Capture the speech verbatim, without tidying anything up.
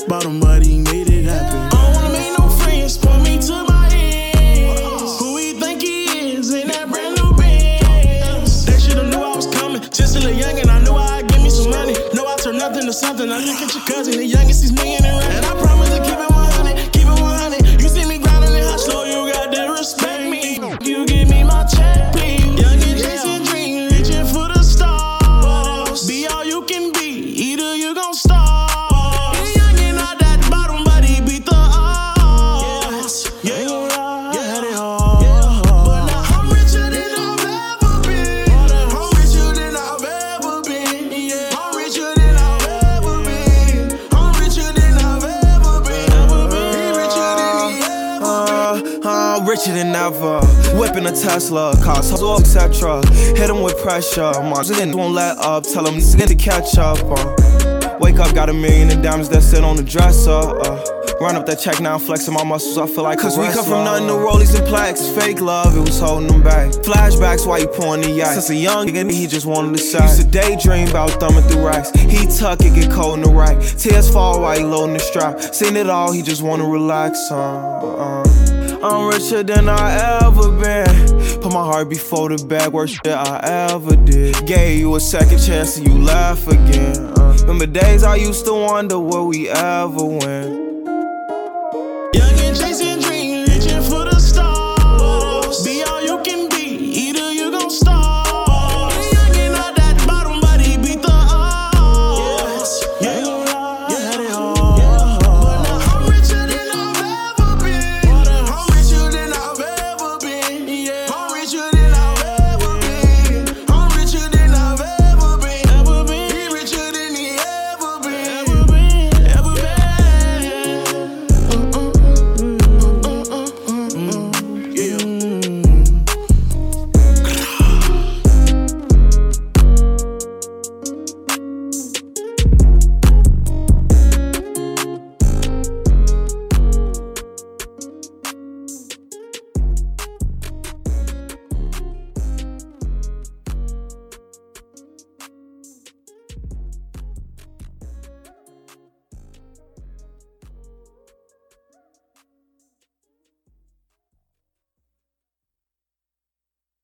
about him, but he made it happen. I don't wanna make no friends, point me to my ends. Who he think he is in that brand new Benz? They should've knew I was coming. Just a little young and I knew I'd give me some money. Know I turn nothing to something. I look at your cousin, the youngest, he's million and rap. And I promise to keep it one hundred, keep it one hundred. You see me grinding and hot slow, you got to respect me. You give me my check, please. Young and chasing dreams, reaching for the stars. Be all you can be, either you gon' starve. Young and not that bottom, but he beat the odds. Yeah, ain't gon' lie, yeah, they hard. But now I'm richer than I've ever been. I'm richer than I've ever been. Yeah, I'm richer than I've ever been. I'm richer than I've ever been. He richer than he ever been. I'm richer than ever. Whipping a Tesla, cars, hustle, et cetera. Hit him with pressure. My niggas won't let up. Tell him niggas to catch up. Uh. Wake up, got a million in diamonds that sit on the dresser. Uh. Run up that check now, flexing my muscles. I feel like Cause a we come from nothing to rollies and plaques. Fake love, it was holding them back. Flashbacks while you pouring the ice. Since a young nigga, he just wanted to say. Used to daydream about thumbing through racks. He tuck it, get cold in the right. Tears fall while he loading the strap. Seen it all, he just wanna relax. Uh, uh. I'm richer than I ever been. Put my heart before the bag, worst shit I ever did. Gave you a second chance and you laugh again. Uh, remember days I used to wonder will we ever win. Young and chasing